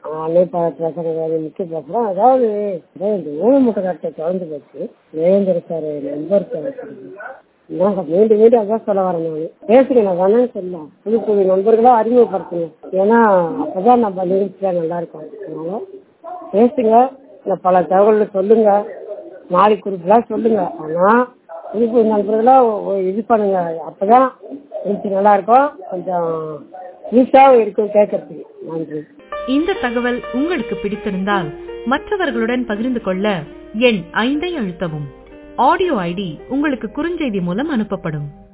முக்கிய பேசுறேன். அதாவது இந்த ஊனமுட்ட கட்டை திறந்து போச்சு. வேந்தர் சார் நம்பர் மீண்டும் மீண்டும் அதான் சொல்ல வரேன். நான் பேசுங்க, நான் வேணான்னு சொல்லலாம். புது புது நண்பர்களா அறிமுகப்படுத்துங்க. ஏன்னா அப்பதான் நம்ம நிகழ்ச்சியா நல்லா இருக்கும். அதனால பேசுங்க, பல தகவல் சொல்லுங்க, நாளை குறிப்பெல்லாம் சொல்லுங்க. ஆனா புது புது நண்பர்களா இது பண்ணுங்க. அப்பதான் நிகழ்ச்சி நல்லா இருக்கும், கொஞ்சம் ஈஸியாவும் இருக்கும் கேட்கறதுக்கு. நன்றி. இந்த தகவல் உங்களுக்கு பிடித்திருந்தால் மற்றவர்களுடன் பகிர்ந்து கொள்ள எண் 5 அழுத்தவும். ஆடியோ ஐடி உங்களுக்கு குறுஞ்செய்தி மூலம் அனுப்பப்படும்.